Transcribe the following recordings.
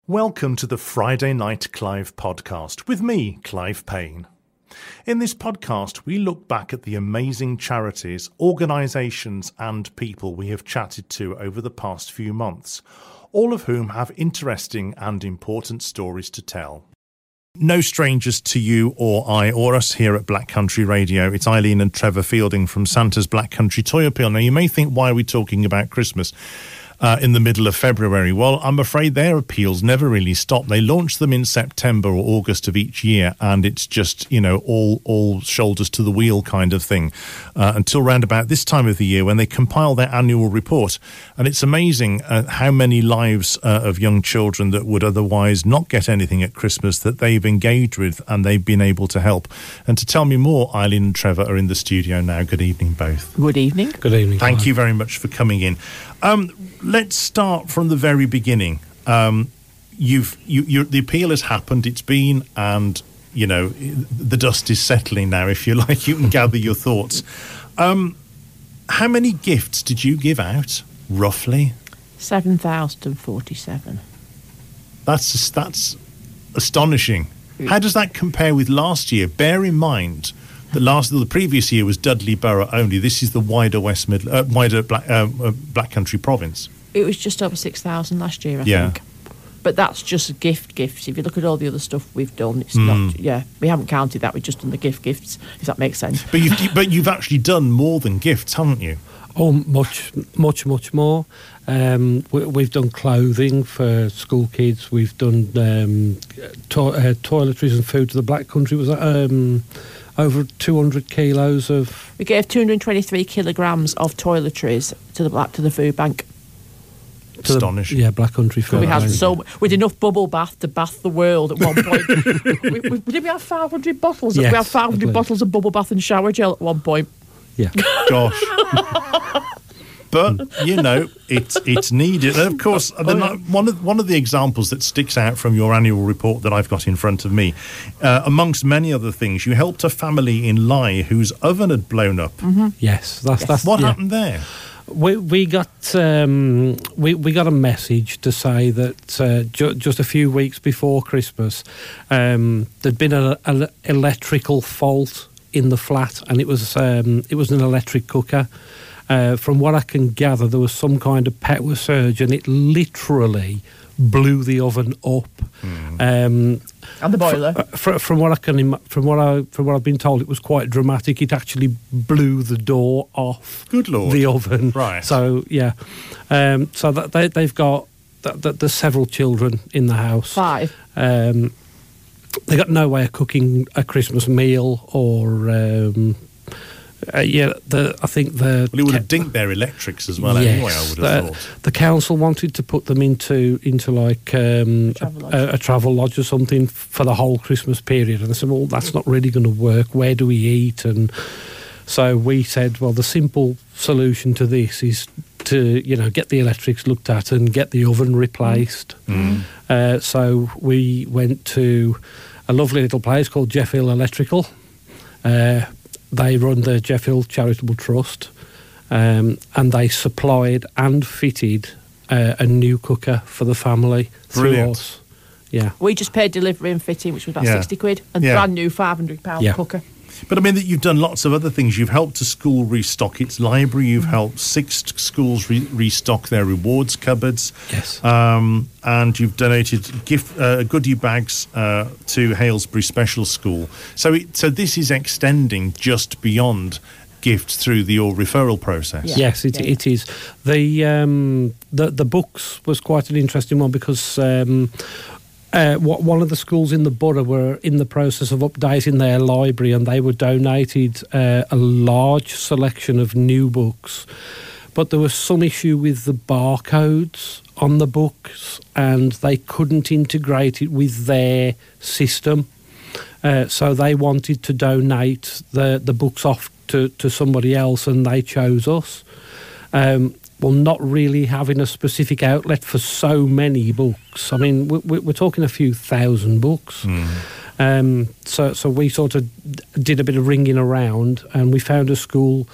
Welcome to the Friday Night Clive podcast with me, Clive Payne. In this podcast, we look back at the amazing charities, organisations and people we have chatted to over the past few months, all of whom have interesting and important stories to tell. No strangers to you or I or us here at Black Country Radio. It's Eileen and Trevor Fielding from Santa's Black Country Toy Appeal. Now, you may think, why are we talking about Christmas in the middle of February? Well, I'm afraid their appeals never really stop. They launch them in September or August of each year, and it's just, all shoulders to the wheel kind of thing until round about this time of the year when they compile their annual report. And it's amazing how many lives of young children that would otherwise not get anything at Christmas that they've engaged with and they've been able to help. And to tell me more, Eileen and Trevor are in the studio now. Good evening, both. Good evening. Good evening. Thank you very much for coming in. Let's start from the very beginning. The appeal has happened. It's been, and the dust is settling now. If you like, you can gather your thoughts. How many gifts did you give out, roughly? 7,047. That's astonishing. How does that compare with last year? Bear in mind that the previous year was Dudley Borough only. This is the wider Black Country province. It was just over 6,000 last year, I think. But that's just gifts. If you look at all the other stuff we've done, it's not. Yeah, we haven't counted that. We've just done the gifts, if that makes sense. But you've actually done more than gifts, haven't you? Oh, much more. We've done clothing for school kids. We've done toiletries and food to the Black Country. Was that over 200 kilos of... We gave 223 kilograms of toiletries to the food bank. Astonishing. Black Country Food. We had with enough bubble bath to bath the world at one point. Did we have 500 bottles? Yes, we had 500 bottles of bubble bath and shower gel at one point. Yeah. Gosh. But, it's needed. And, of course, one of the examples that sticks out from your annual report that I've got in front of me, amongst many other things, you helped a family in Lye whose oven had blown up. Mm-hmm. Yes. That's what happened there? We got a message to say that just a few weeks before Christmas, there'd been an electrical fault in the flat, and it was an electric cooker. From what I can gather, there was some kind of power surge, and it literally blew the oven up. And the boiler. From what I've been told, it was quite dramatic. It actually blew the door off. Good Lord. The oven. Right. So yeah, so that they've got there's several children in the house. 5. They got no way of cooking a Christmas meal or. It would have dinked their electrics as well. Yes, anyway, I would have thought the council wanted to put them into like a travel lodge or something for the whole Christmas period, and they said, well, that's not really going to work. Where do we eat? And so we said, well, the simple solution to this is to get the electrics looked at and get the oven replaced. So we went to a lovely little place called Jeff Hill Electrical. They run the Jeff Hill Charitable Trust, and they supplied and fitted a new cooker for the family. Brilliant. Through us. Yeah. We just paid delivery and fitting, which was about 60 quid, and brand new £500 cooker. But I mean, that you've done lots of other things. You've helped a school restock its library. You've helped 6 schools restock their rewards cupboards. Yes. And you've donated goodie bags to Halesbury Special School. So this is extending just beyond gifts through your referral process. Yeah. Yes, it is. The books was quite an interesting one because. One of the schools in the borough were in the process of updating their library, and they were donated a large selection of new books. But there was some issue with the barcodes on the books, and they couldn't integrate it with their system. So they wanted to donate the books off to somebody else, and they chose us. Well, not really having a specific outlet for so many books. I mean, we're talking a few thousand books. So we sort of did a bit of ringing around, and we found a school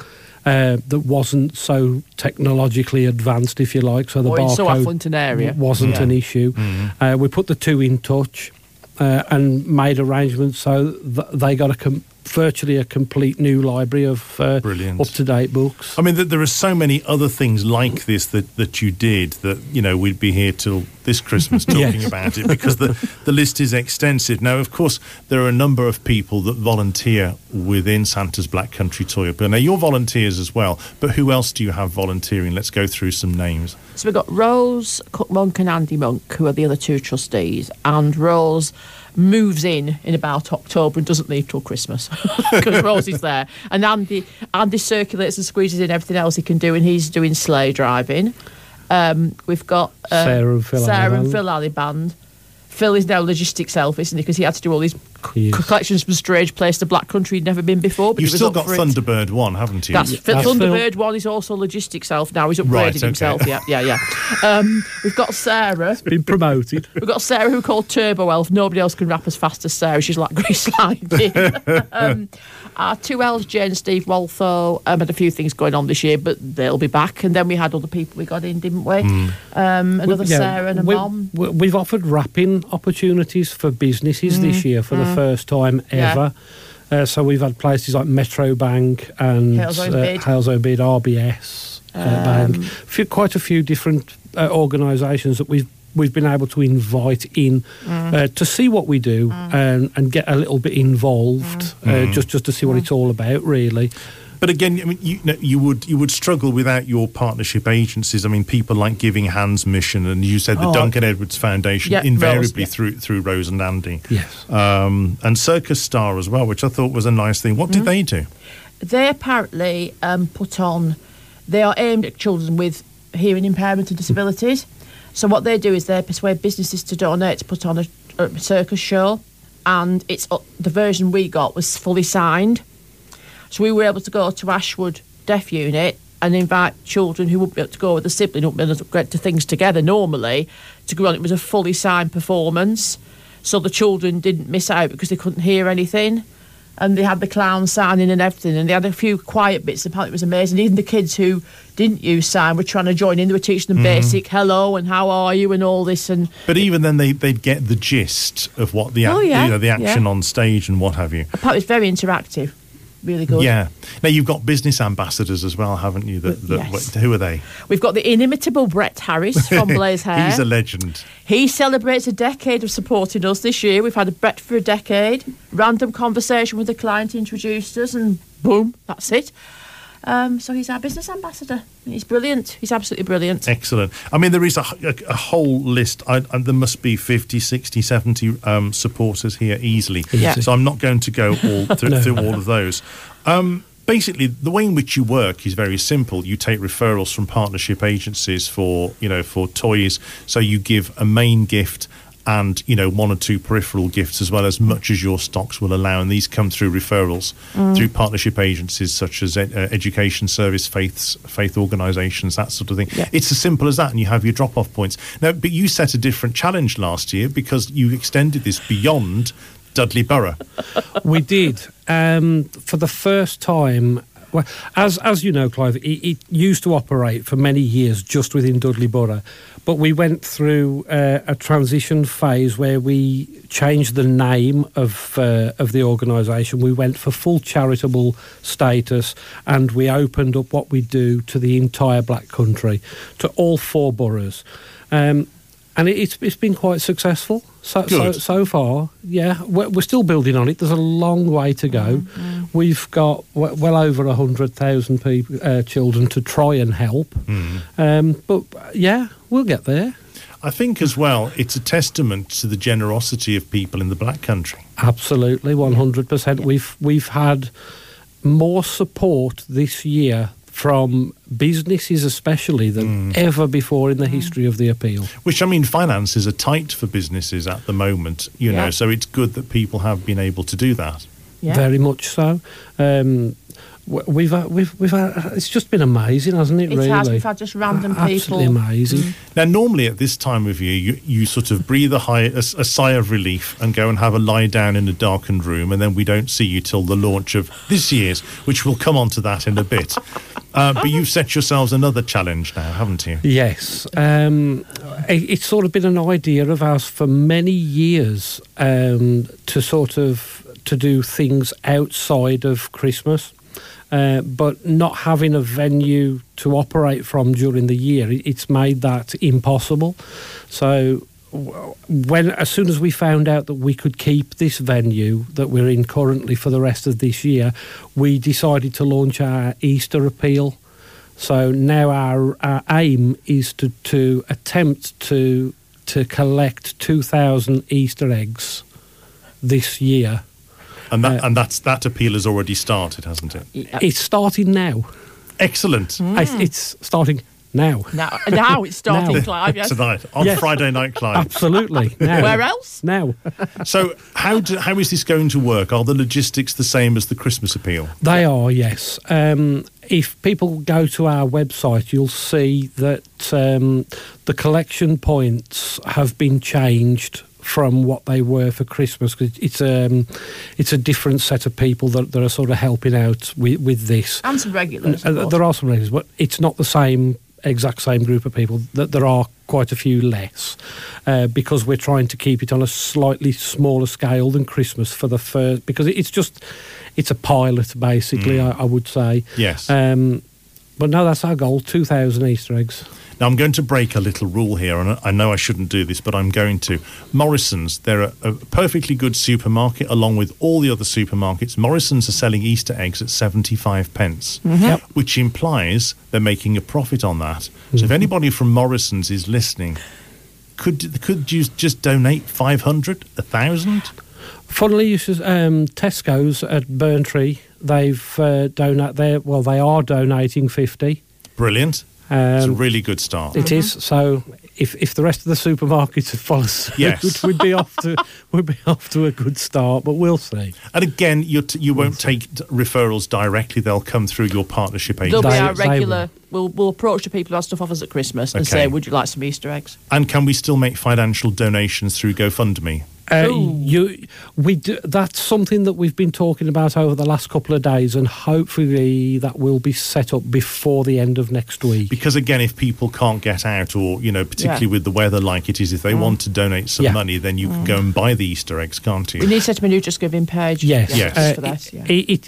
that wasn't so technologically advanced, if you like. So the or in barcode Southampton area wasn't an issue. We put the two in touch and made arrangements so they got virtually a complete new library of up-to-date books. I mean, there are so many other things like this that you did that, you know, we'd be here till this Christmas talking about it, because the list is extensive. Now, of course, there are a number of people that volunteer within Santa's Black Country Toy Appeal. Now, you're volunteers as well, but who else do you have volunteering? Let's go through some names. So we've got Rose Cook-Monk and Andy Monk, who are the other two trustees, and Rose moves in about October and doesn't leave till Christmas because Rose is there. And Andy circulates and squeezes in everything else he can do, and he's doing sleigh driving. We've got Sarah and Phil Aliband. Phil is now logistics elf, isn't he? Because he had to do all these collections from Strange Place to Black Country he'd never been before. But you've still got Thunderbird 1, haven't you? That's Thunderbird 1 is also logistics elf now. He's upgraded himself. Yeah. We've got Sarah. It's been promoted. We've got Sarah, who called Turbo Elf. Nobody else can rap as fast as Sarah. She's like Grace Lightning. Our two elves, Jane and Steve Waltho, had a few things going on this year, but they'll be back. And then we had other people we got in, didn't we? Another Sarah and a mom. We've offered rapping opportunities for businesses this year for the first time ever. So we've had places like Metro Bank and Hales O'Bid, RBS Bank. Quite a few different organisations that we've been able to invite in to see what we do and get a little bit involved, just to see what it's all about, really. But again, I mean, you would struggle without your partnership agencies. I mean, people like Giving Hands Mission, and you said the Duncan Edwards Foundation, invariably through Rose and Andy. Yes. And Circus Star as well, which I thought was a nice thing. What did they do? They apparently they are aimed at children with hearing impairment and disabilities. So what they do is they persuade businesses to donate to put on a circus show, and the version we got was fully signed. So we were able to go to Ashwood Deaf Unit and invite children who wouldn't be able to go with a sibling, wouldn't be able to get to things together normally, to go on. It was a fully signed performance, so the children didn't miss out because they couldn't hear anything. And they had the clown signing and everything, and they had a few quiet bits. Apparently it was amazing. Even the kids who didn't use sign were trying to join in. They were teaching them basic hello and how are you and all this. But even then they'd get the gist of what the action on stage and what have you. Apparently it's very interactive. Really good. Yeah. Now, you've got business ambassadors as well, haven't you? Yes. Who are they? We've got the inimitable Brett Harris from Blaze Hair. He's a legend. He celebrates a decade of supporting us this year. We've had a Brett for a decade. Random conversation with the client introduced us, and boom, that's it. So he's our business ambassador. He's brilliant. He's absolutely brilliant. Excellent. I mean, there is a whole list. There must be 50, 60, 70 supporters here easily. Yeah. So I'm not going to go through all of those. Basically, the way in which you work is very simple. You take referrals from partnership agencies for toys. So you give a main gift and, one or two peripheral gifts as well, as much as your stocks will allow. And these come through referrals through partnership agencies such as Education Service, faith organisations, that sort of thing. Yeah. It's as simple as that, and you have your drop-off points. Now, but you set a different challenge last year because you extended this beyond Dudley Borough. We did. For the first time... Well, as you know, Clive, it used to operate for many years just within Dudley Borough, but we went through a transition phase where we changed the name of the organisation. We went for full charitable status, and we opened up what we do to the entire Black Country, to all 4 boroughs. And it's been quite successful so far. Yeah, we're still building on it. There's a long way to go. We've got well over 100,000 people, children to try and help. But yeah, we'll get there. I think as well, it's a testament to the generosity of people in the Black Country. Absolutely, 100%. Yeah. We've had more support this year from businesses especially than ever before in the history of the appeal. Which, I mean, finances are tight for businesses at the moment, you know, so it's good that people have been able to do that. Yeah. Very much so. We've it's just been amazing, hasn't it? Really, has. We've had just random people. Absolutely amazing. Now, normally at this time of year, you sort of breathe a sigh of relief and go and have a lie down in a darkened room, and then we don't see you till the launch of this year's, which we'll come on to that in a bit. But you've set yourselves another challenge now, haven't you? Yes. It's sort of been an idea of ours for many years to do things outside of Christmas. But not having a venue to operate from during the year, it's made that impossible. So as soon as we found out that we could keep this venue that we're in currently for the rest of this year, we decided to launch our Easter appeal. So now our aim is to attempt to collect 2,000 Easter eggs this year. And that appeal has already started, hasn't it? It's starting now. Excellent. It's starting now. Now it's starting, Clive, yes. Tonight, on Friday Night Clive. Absolutely. Now. Where else? Now. So how is this going to work? Are the logistics the same as the Christmas appeal? They are, yes. If people go to our website, you'll see that the collection points have been changed from what they were for Christmas, because it's a different set of people that are sort of helping out with this. And some regulars. There are some regulars, but it's not the exact same group of people. That there are quite a few less, because we're trying to keep it on a slightly smaller scale than Christmas for the first, because it's a pilot basically. I would say. Yes. But no, that's our goal: 2,000 Easter eggs. Now, I'm going to break a little rule here, and I know I shouldn't do this, but I'm going to. Morrison's, they're a perfectly good supermarket, along with all the other supermarkets. Morrison's are selling Easter eggs at 75 pence, which implies they're making a profit on that. So if anybody from Morrison's is listening, could you just donate 500, 1,000? Funnily, Tesco's at Burntree, they are donating 50. Brilliant. It's a really good start. It is. So if the rest of the supermarkets follow suit, yes. we'd be off to a good start. But we'll see. And again, you won't take referrals directly; they'll come through your partnership agent. They'll be our regular. We'll approach the people who have stuff offers at Christmas and say, "Would you like some Easter eggs?" And can we still make financial donations through GoFundMe? We do, that's something that we've been talking about over the last couple of days, and hopefully that will be set up before the end of next week. Because again, if people can't get out, or particularly with the weather like it is, if they want to donate some money, then you can go and buy the Easter eggs, can't you? We need to set up a new Just Giving page. Yes. For that. Yeah.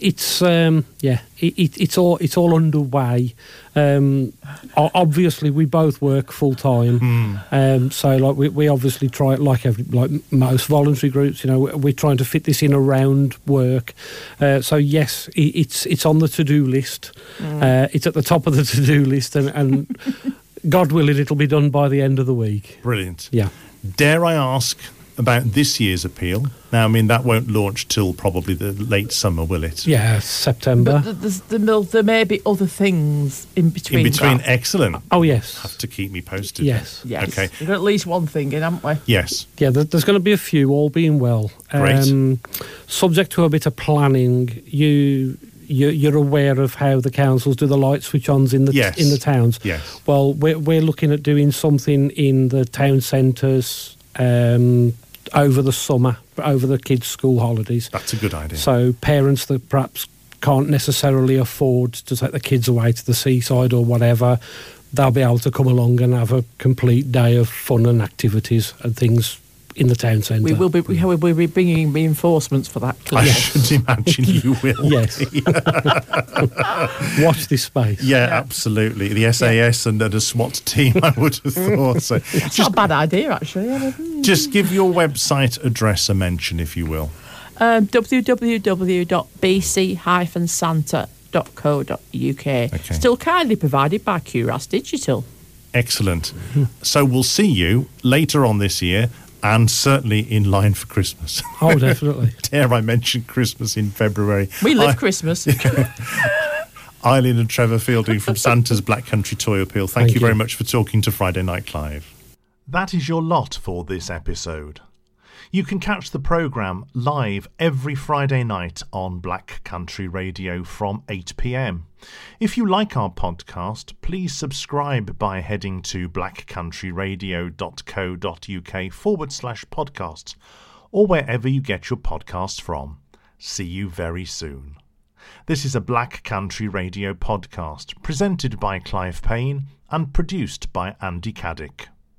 It's all underway. Obviously, we both work full time, so we obviously try like most voluntary groups. We're trying to fit this in around work. So yes, it's on the to-do list. It's at the top of the to-do list, and God willing, it'll be done by the end of the week. Brilliant. Yeah. Dare I ask about this year's appeal? Now, I mean, that won't launch till probably the late summer, will it? Yeah, September. But there may be other things in between. Excellent. Oh, yes. Have to keep me posted. Yes. Okay. We've got at least one thing in, haven't we? Yes. Yeah, there's going to be a few, all being well. Great. Subject to a bit of planning, you're aware of how the councils do the light switch-ons in the towns. Yes. Well, we're looking at doing something in the town centres over the summer, over the kids' school holidays. That's a good idea. So parents that perhaps can't necessarily afford to take the kids away to the seaside or whatever, they'll be able to come along and have a complete day of fun and activities and things in the town centre. We'll be bringing reinforcements for that. I should imagine you will. Yes. Watch this space. Yeah, absolutely. The SAS and a SWAT team, I would have thought. So it's not a bad idea, actually. Just give your website address a mention, if you will. www.bc-santa.co.uk. Okay. Still kindly provided by QRAS Digital. Excellent. So we'll see you later on this year, and certainly in line for Christmas. Oh, definitely. Dare I mention Christmas in February? We live Christmas. Eileen and Trevor Fielding from Santa's Black Country Toy Appeal. Thank you very much for talking to Friday Night Clive. That is your lot for this episode. You can catch the programme live every Friday night on Black Country Radio from 8 p.m. If you like our podcast, please subscribe by heading to blackcountryradio.co.uk/podcasts or wherever you get your podcasts from. See you very soon. This is a Black Country Radio podcast presented by Clive Payne and produced by Andy Caddick.